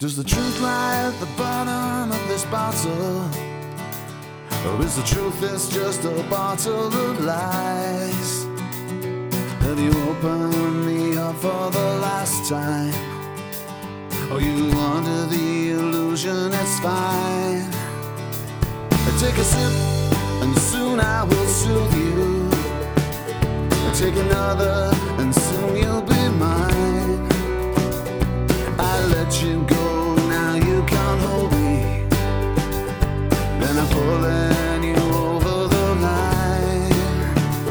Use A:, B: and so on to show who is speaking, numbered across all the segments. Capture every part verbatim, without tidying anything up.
A: Does the truth lie at the bottom of this bottle? Or is the truth this just a bottle of lies? Have you opened me up for the last time? Or you under the illusion it's fine? Take a sip and soon I will soothe you. Take another and soon you'll be mine. I let you go, now you can't hold me. Then I'm pulling you over the line.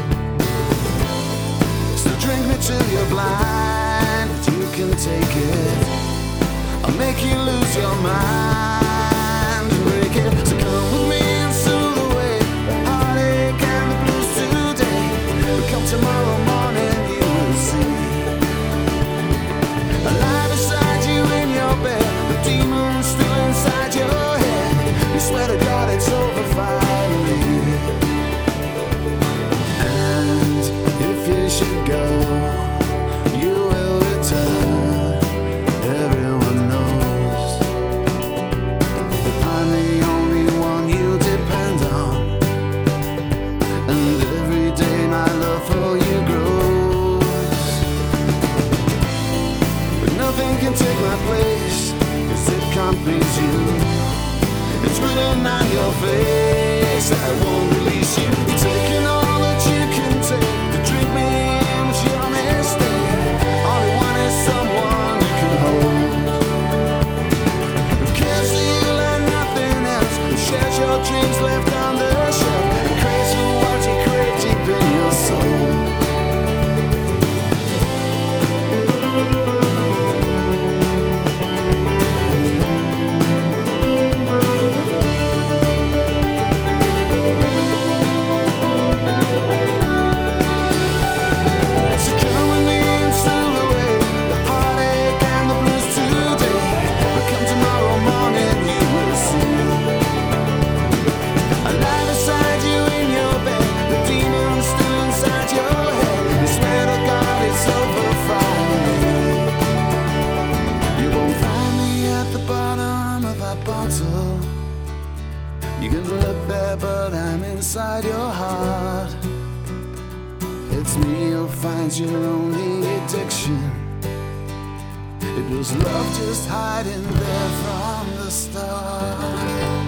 A: So drink me till you're blind, but you can take it. I'll make you lose your mind and break it. So come with me and soothe away the heartache and the blues today. But come tomorrow morning you will see I lie beside you in your bed, the demon's still inside your head. You swear to God it's over finally. And if you should go, you will return. Everyone knows that I'm the only one you depend on, and every day my love for you grows. But nothing can take my place, 'cause it can't please you. It's written on your face that I won't release you. You're taking all that you can take. To drink me in was your mistake. All you want is someone you can hold, who cares for you like nothing else, who shares your dreams left on the shelf, and craves for what you crave deep in your soul. So come with me and soothe away the heartache and the blues today. But come tomorrow morning you will see I lie beside you in your bed, the demon's still inside your head. You swear to God it's over finally. You won't find me at the bottom of that bottle. You can look there but I'm inside your heart. It's me who finds your only addiction. It was love just hiding there from the start.